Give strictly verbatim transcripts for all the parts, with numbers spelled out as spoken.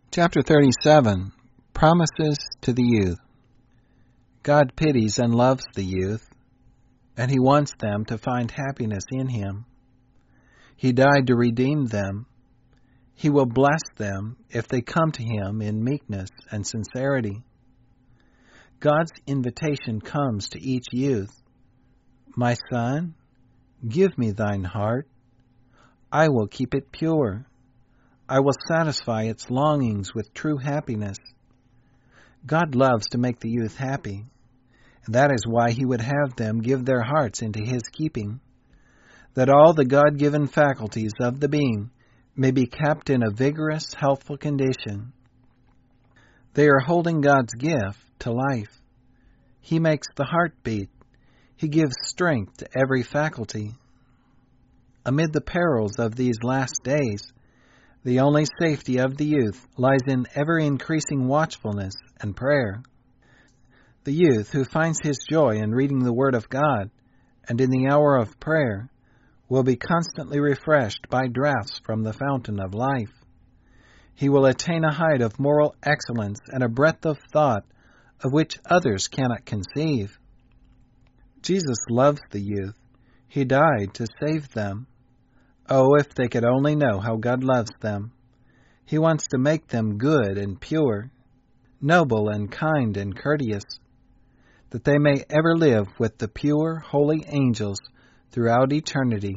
Chapter thirty-seven, Promises to the Youth. God pities and loves the youth, and He wants them to find happiness in Him. He died to redeem them. He will bless them if they come to Him in meekness and sincerity. God's invitation comes to each youth. My son, give me thine heart. I will keep it pure. I will satisfy its longings with true happiness. God loves to make the youth happy, and that is why He would have them give their hearts into His keeping, that all the God-given faculties of the being may be kept in a vigorous, healthful condition. They are holding God's gift to life. He makes the heart beat. He gives strength to every faculty. Amid the perils of these last days, the only safety of the youth lies in ever-increasing watchfulness and prayer. The youth who finds his joy in reading the Word of God and in the hour of prayer will be constantly refreshed by draughts from the fountain of life. He will attain a height of moral excellence and a breadth of thought of which others cannot conceive. Jesus loves the youth. He died to save them. Oh, if they could only know how God loves them. He wants to make them good and pure, noble and kind and courteous, that they may ever live with the pure, holy angels throughout eternity.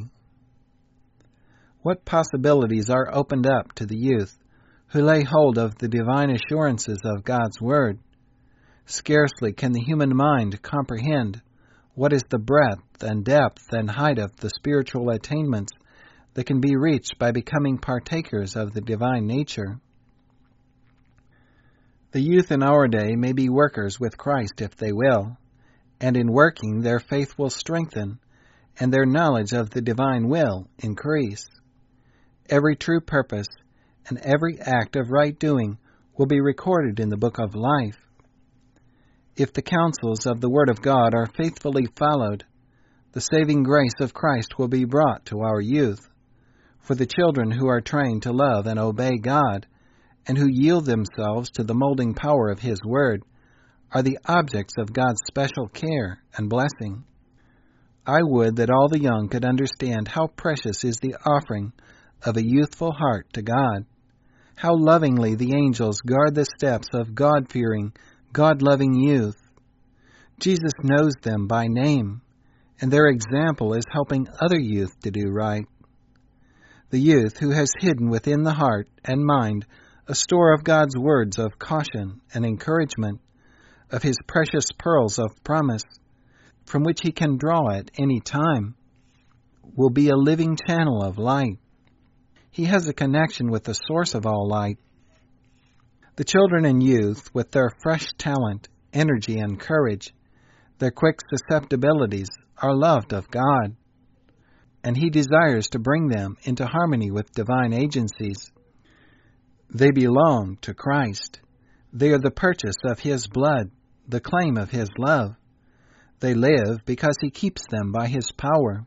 What possibilities are opened up to the youth who lay hold of the divine assurances of God's Word. Scarcely can the human mind comprehend what is the breadth and depth and height of the spiritual attainments that can be reached by becoming partakers of the divine nature. The youth in our day may be workers with Christ if they will, and in working their faith will strengthen, and their knowledge of the divine will increase. Every true purpose and every act of right doing will be recorded in the book of life. If the counsels of the Word of God are faithfully followed, the saving grace of Christ will be brought to our youth. For the children who are trained to love and obey God, and who yield themselves to the molding power of His Word, are the objects of God's special care and blessing. I would that all the young could understand how precious is the offering of a youthful heart to God, how lovingly the angels guard the steps of God-fearing, God-loving youth. Jesus knows them by name, and their example is helping other youth to do right. The youth who has hidden within the heart and mind a store of God's words of caution and encouragement, of His precious pearls of promise, from which he can draw at any time, will be a living channel of light. He has a connection with the source of all light. The children and youth, with their fresh talent, energy, and courage, their quick susceptibilities, are loved of God, and He desires to bring them into harmony with divine agencies. They belong to Christ. They are the purchase of His blood, the claim of His love. They live because He keeps them by His power.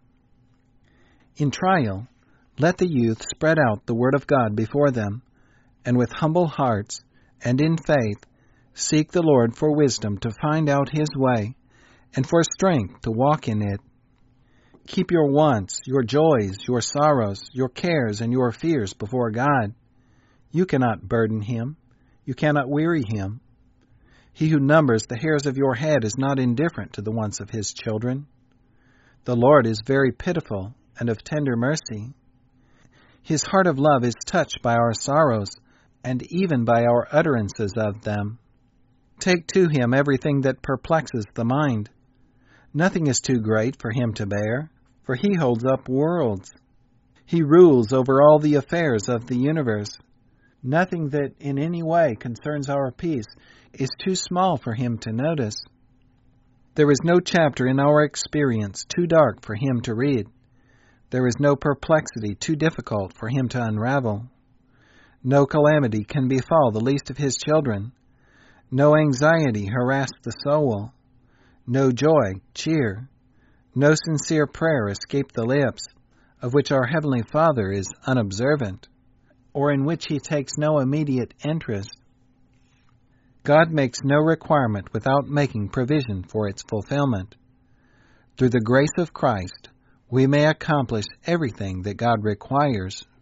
In trial, let the youth spread out the Word of God before them, and with humble hearts and in faith seek the Lord for wisdom to find out His way, and for strength to walk in it. Keep your wants, your joys, your sorrows, your cares, and your fears before God. You cannot burden Him. You cannot weary Him. He who numbers the hairs of your head is not indifferent to the wants of His children. The Lord is very pitiful and of tender mercy. His heart of love is touched by our sorrows, and even by our utterances of them. Take to Him everything that perplexes the mind. Nothing is too great for Him to bear, for He holds up worlds. He rules over all the affairs of the universe. Nothing that in any way concerns our peace is too small for Him to notice. There is no chapter in our experience too dark for Him to read. There is no perplexity too difficult for Him to unravel. No calamity can befall the least of His children. No anxiety harass the soul. No joy cheer. No sincere prayer escape the lips, of which our Heavenly Father is unobservant. or in which he takes no immediate interest. God makes no requirement without making provision for its fulfillment. Through the grace of Christ, we may accomplish everything that God requires